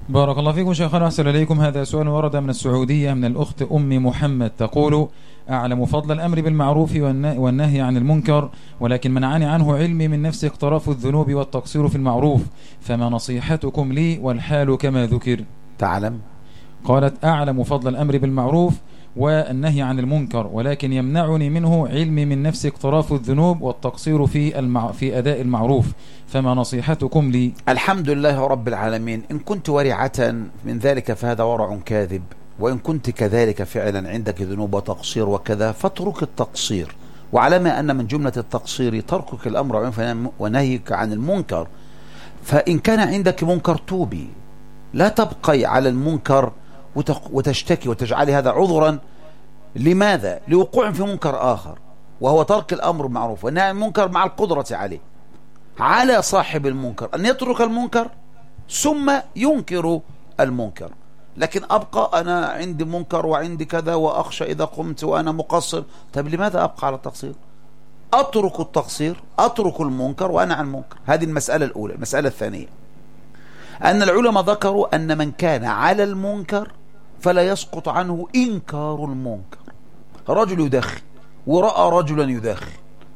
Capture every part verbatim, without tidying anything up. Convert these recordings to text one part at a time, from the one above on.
بارك الله فيكم شيخنا، أحسن إليكم. هذا سؤال ورد من السعودية من الأخت أم محمد، تقول: أعلم فضل الأمر بالمعروف والنهي عن المنكر، ولكن منعني عنه علمي من نفسي اقتراف الذنوب والتقصير في المعروف، فما نصيحتكم لي والحال كما ذكر؟ تعلم. قالت: أعلم فضل الأمر بالمعروف والنهي عن المنكر، ولكن يمنعني منه علمي من نفسي اقتراف الذنوب والتقصير في المع... في أداء المعروف، فما نصيحتكم لي؟ الحمد لله رب العالمين. إن كنت ورعة من ذلك فهذا ورع كاذب، وإن كنت كذلك فعلا عندك ذنوب وتقصير وكذا فاترك التقصير، وعلم أن من جملة التقصير تركك الأمر ونهيك عن المنكر. فإن كان عندك منكر توبي، لا تبقي على المنكر وتشتكي وتجعلي هذا عذرا. لماذا؟ لوقوع في منكر آخر، وهو ترك الأمر بالمعروف والنهي عن المنكر مع القدرة عليه. على صاحب المنكر أن يترك المنكر ثم ينكر المنكر. لكن أبقى أنا عندي منكر وعندي كذا وأخشى إذا قمت وأنا مقصر. طيب لماذا أبقى على التقصير؟ أترك التقصير، أترك المنكر وأنا عن المنكر. هذه المسألة الأولى. المسألة الثانية أن العلماء ذكروا أن من كان على المنكر فلا يسقط عنه إنكار المنكر. رجل يدخن ورأى رجلا يدخن،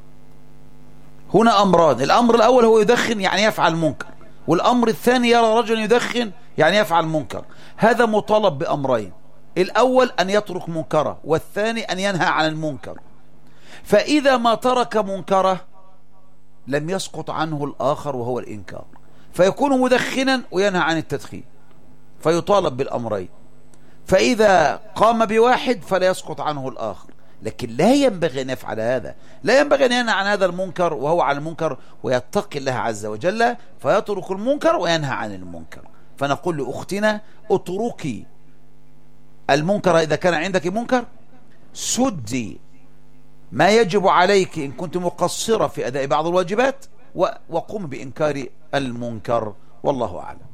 هنا أمران: الأمر الأول هو يدخن يعني يفعل منكر، والأمر الثاني يرى رجلا يدخن يعني يفعل منكر. هذا مطالب بأمرين: الأول أن يترك منكره، والثاني أن ينهى عن المنكر. فإذا ما ترك منكره لم يسقط عنه الآخر وهو الإنكار، فيكون مدخنا وينهى عن التدخين، فيطالب بالأمرين. فإذا قام بواحد فلا يسقط عنه الآخر. لكن لا ينبغي أن يفعل هذا، لا ينبغي أن ينهى عن هذا المنكر وهو على المنكر ويتقي الله عز وجل فيترك المنكر وينهى عن المنكر. فنقول لأختنا: اتركي المنكر إذا كان عندك منكر، سدي ما يجب عليك إن كنت مقصرة في أداء بعض الواجبات، وقم بإنكار المنكر. والله أعلم.